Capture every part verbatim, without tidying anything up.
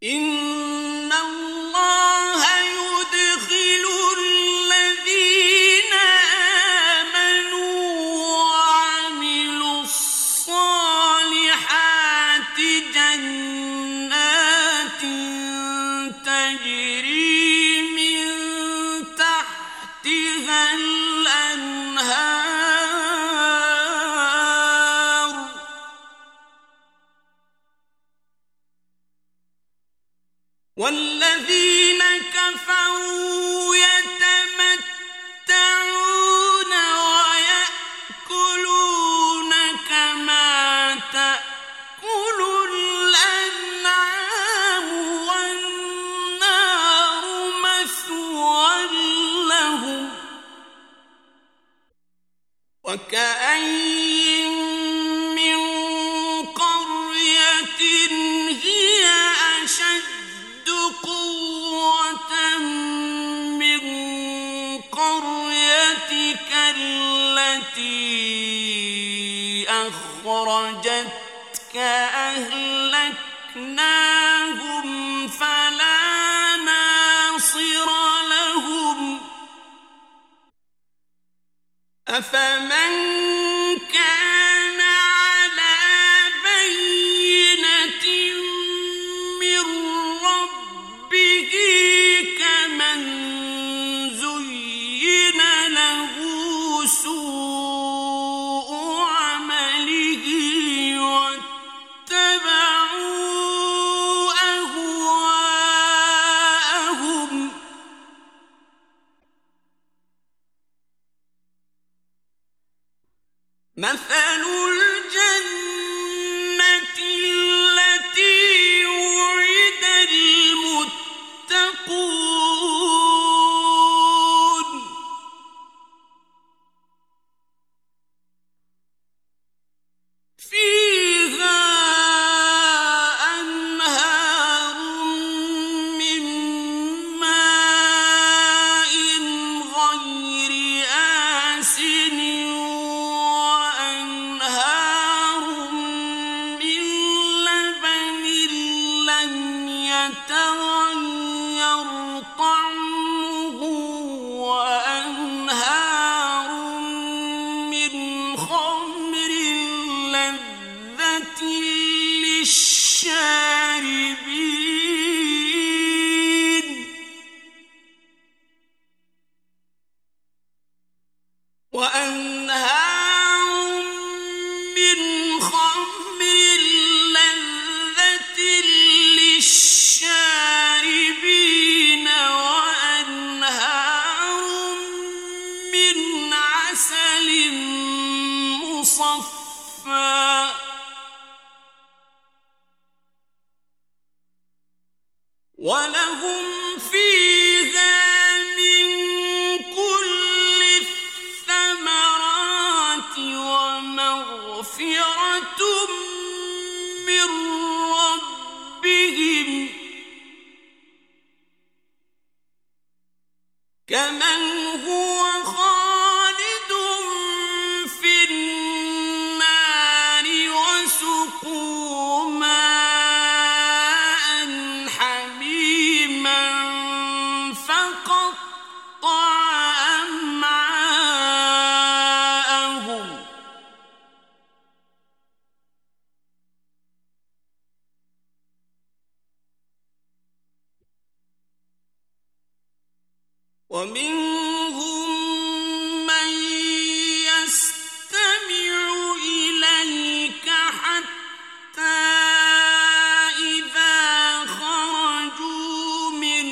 إن الله يدخل الذين آمنوا وعملوا الصالحات جنات تجري من تحتها الأنهار والذين كفروا يتمتعون ويأكلون كما تأكل الأنعام والنار مثوى لهم وكأين من قرية هي أشد قوة من قريتك التي أخرجتك أهلكناهم فلا ناصر لهم أفمن كان على بينة من ربه كمن زين له سوء عمله واتبعوا أهواءهم مثل الجنة التي وعد المتقون فيها أنهار من ماء غير آسن وأنهار من لبن لم يتغير طعمه وأنهار من خمر لذة للشاربين وأنهار من خمر لذة للشاربين وأنهار من عسل مصفى ولهم فيها من كل الثمرات ومغفرة من ربهم كمن هو خالد في النار وسقوا ماء حميما فقطع أمعاءهم ومنهم من يستمع إليك حتى إذا خرجوا من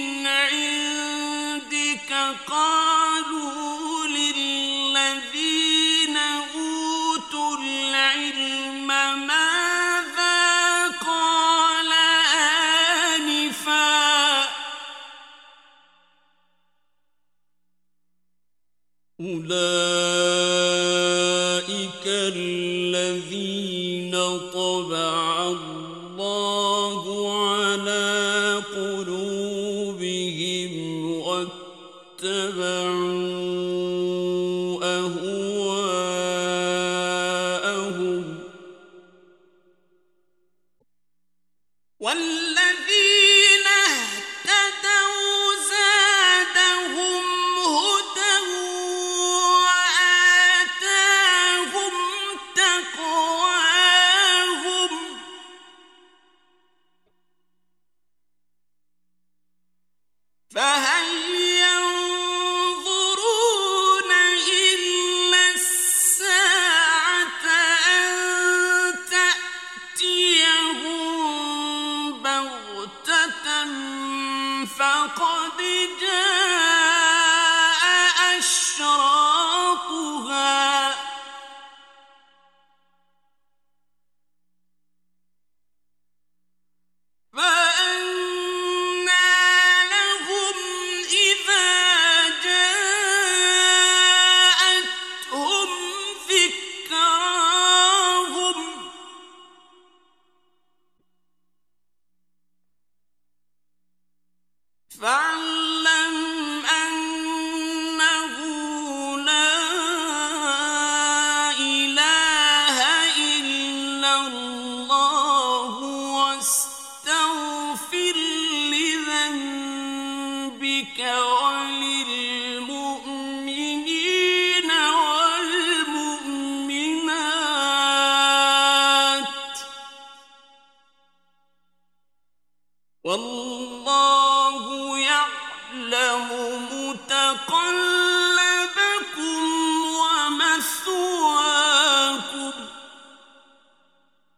عندك قالوا للذين أوتوا العلم ماذا قال آنفا أولئك الذين طبع الله على قلوبهم واتبعوا أهواءهم والذين فهل ينظرون إلا الساعة أن تأتيهم بغتة فقد جاء أشراطها فأنى لهم إذا جاءتهم ذكراهم فأنى